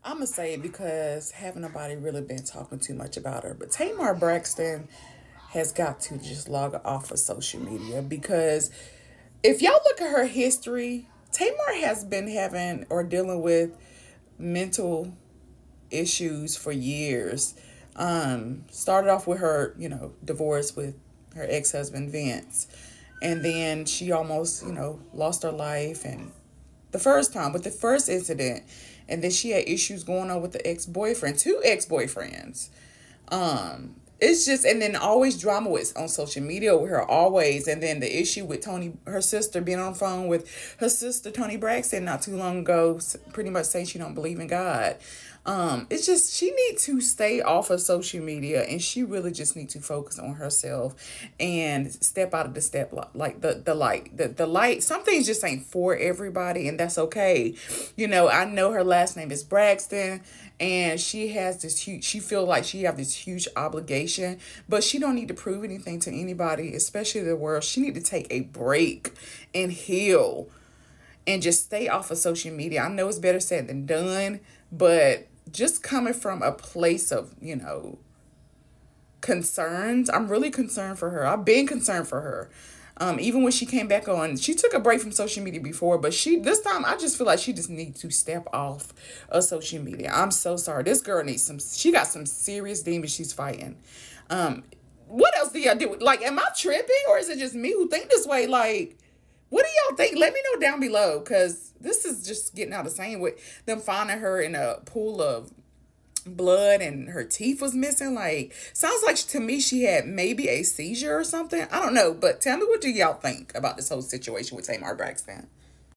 I'm gonna say it because haven't nobody really been talking too much about her. But Tamar Braxton has got to just log off of social media because if y'all look at her history, Tamar has been having or dealing with mental issues for years. Started off with her, divorce with her ex husband Vince, and then she almost, lost her life and the first time with the first incident, and then she had issues going on with the ex-boyfriend, two ex-boyfriends. It's just, and then always drama with on social media with her always, and then the issue with Tony, her sister, being on the phone with her sister Tony Braxton not too long ago, pretty much saying she don't believe in God. It's just she needs to stay off of social media, and she really just needs to focus on herself and step out of the step like the light. Some things just ain't for everybody, and that's okay. I know her last name is Braxton, and she has this huge. She feel like she have this huge obligation, but she don't need to prove anything to anybody, especially the world. She need to take a break and heal and just stay off of social media. I know it's better said than done, but just coming from a place of, concerns, I'm really concerned for her. I've been concerned for her. Even when she came back on, she took a break from social media before, but this time I just feel like she just needs to step off of social media. I'm so sorry. This girl she got some serious demons she's fighting. What else do y'all do? Like, am I tripping or is it just me who think this way? Like, what do y'all think? Let me know down below, because this is just getting out of hand with them finding her in a pool of blood and her teeth was missing. Like, sounds like to me she had maybe a seizure or something. I don't know, but tell me, what do y'all think about this whole situation with Tamar Braxton?